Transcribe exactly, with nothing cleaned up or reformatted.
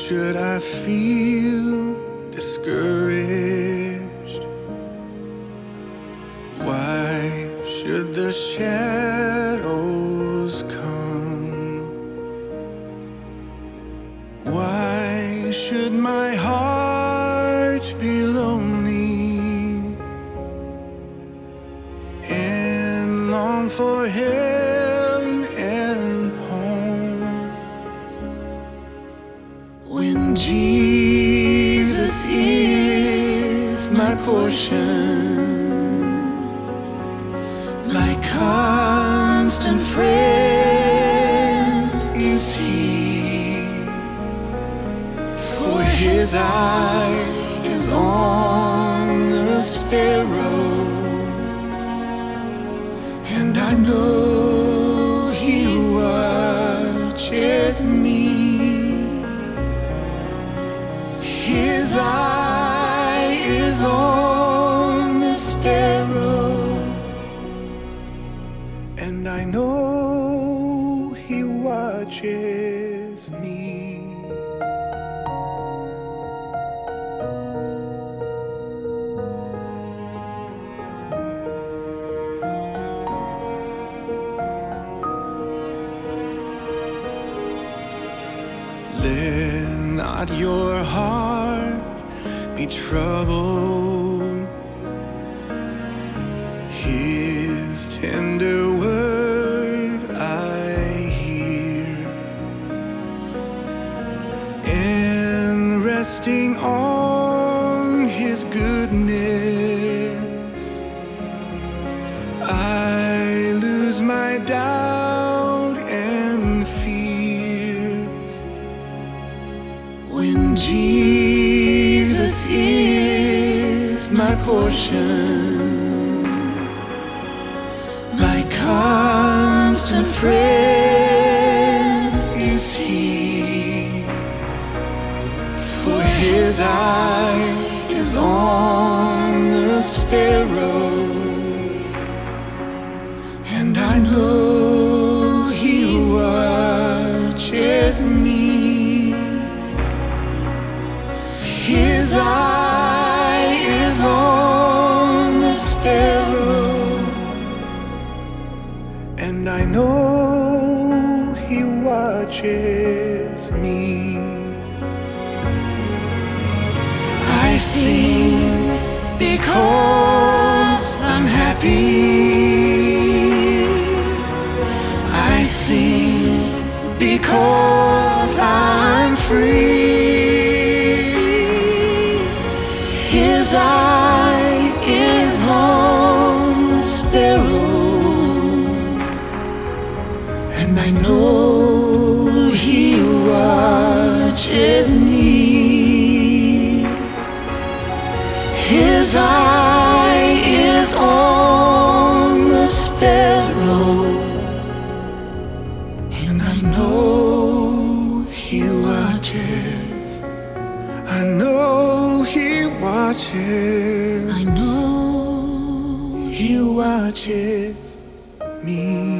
should I feel discouraged? Why should the shadows come? Why should my heart be lonely and long for heaven and home, when Jesus is my portion, my constant friend is He? For His eye is on the sparrow, and I know He watches me. His eye is on the sparrow, and I know He watches me. Let not your heart be troubled. His tender word I hear, and resting on His goodness, I lose my doubt and fears. When Jesus is my portion, my constant friend is He. For His eye is on the sparrow, and I know He watches me. His eye is on the sparrow, and I know He watches me. I sing because I'm happy. I sing because I'm free. His eye is on the sparrow, and I know He watches me. His eye is on the sparrow, and I know He watches. I know He watches. I know He watches me.